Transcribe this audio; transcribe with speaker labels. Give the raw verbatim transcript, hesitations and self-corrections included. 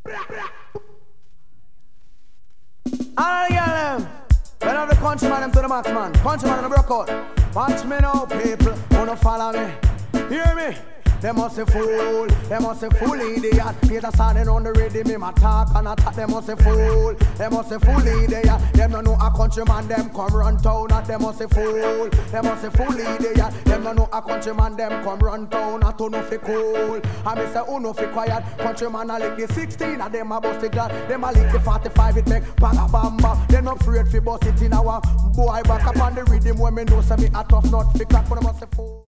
Speaker 1: All the girl them, when have the countryman them to the max man. Countryman them broke out. Watch me now, people, wanna follow me. Hear me? They must say fool, they must say fool idiot. Peter standing on the rhythm, him attack and attack. They must say fool, they must say fool idiot. Them no know a countryman, them come run town. At them must say fool, they must say fool idiot. Them no know a countryman, them come run town. At who no fi cool, and me say who no fi quiet. Countryman a lick the sixteen, and them a bust the glad. Them a lick the forty-five, it make banga bamba. Them not afraid fi bust it in our boy back up on the rhythm when me know say me a tough nut fi crack. But them must say fool.